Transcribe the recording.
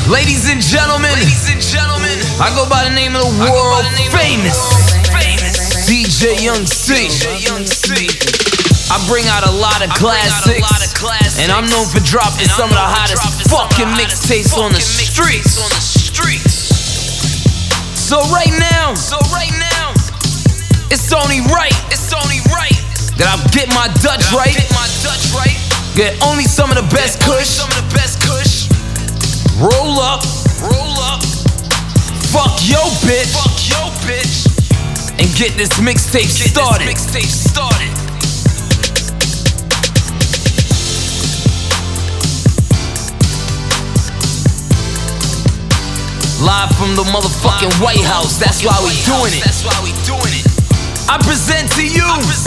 Ladies and gentlemen, I go by the name of the world famous DJ Young C. I bring out a lot of classics, and I'm known for dropping some of the hottest fucking mixtapes on the streets. So right now, it's only right that I get my Dutch right. Get only some of the best kush. Roll up, fuck yo bitch, and get this mixtape started. Live from the motherfucking White House, that's why we doing it. I present to you